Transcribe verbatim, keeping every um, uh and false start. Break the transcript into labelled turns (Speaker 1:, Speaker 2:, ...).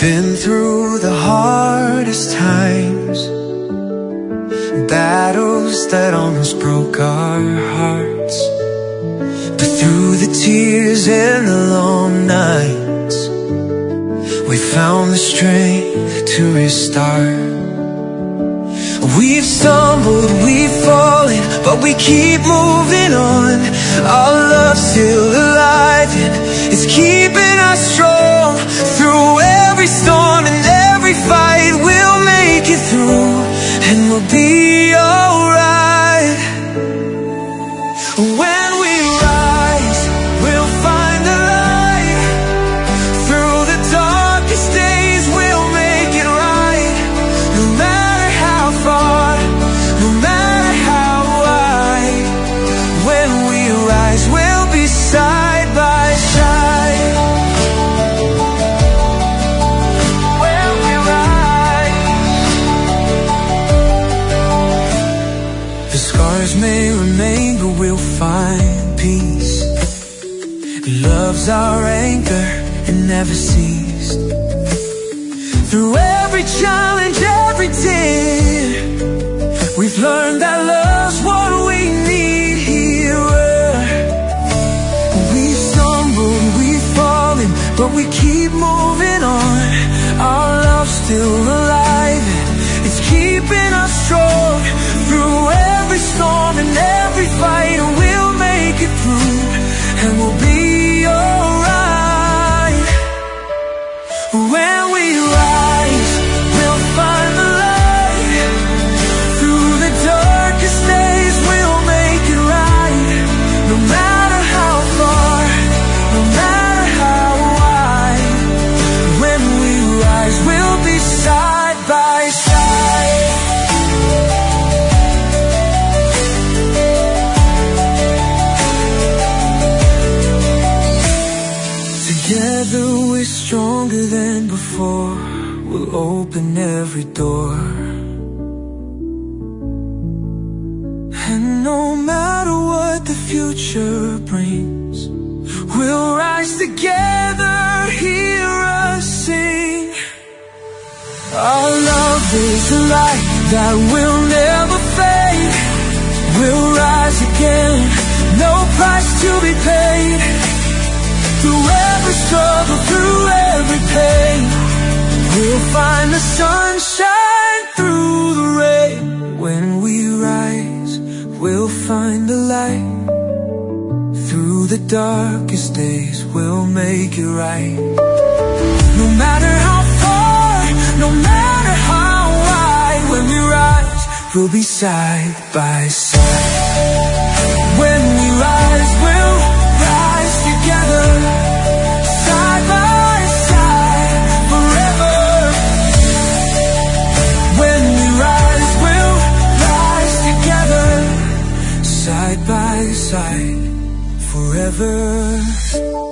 Speaker 1: been through the hardest times, battles that almost broke our hearts. But through the tears and the long nights, we found the strength to restart. We've stumbled, we've fallen, but we keep moving on. Our love's still alive and it's keeping us strong. Through every storm and every fight, we'll make it through, and we'll be alright. When we rise, we'll find the light. Through the darkest days, we'll make it right. No matter how far, no matter how wide. When we rise, we'll be side by side. When we rise, the scars may remain, but we'll find peace. Love's our anchor and never ceased. Through every challenge, every tear, we've learned that love's what we need here. We've stumbled, we've fallen, but we keep moving on. Our love's still alive, it's keeping us strong. Through every storm and every fight, we'll make it through, and we'll be alright. When we rise, we'll find the light. Through the darkest days, we'll make it right. No matter how far, no matter how wide. When we rise, we'll be side by side. Together we're stronger than before. We'll open every door, and no matter what the future brings, we'll rise together, hear us sing. Our love is a light that will never fade. We'll rise again, no price to be paid. Through every struggle, through every pain, we'll find the sunshine through the rain. When we rise, we'll find the light. Through the darkest days, we'll make it right. No matter how far, no matter how wide. When we rise, we'll be side by side. When we rise, we'll rise together, side by side, forever. When we rise, we'll rise together, side by side, forever.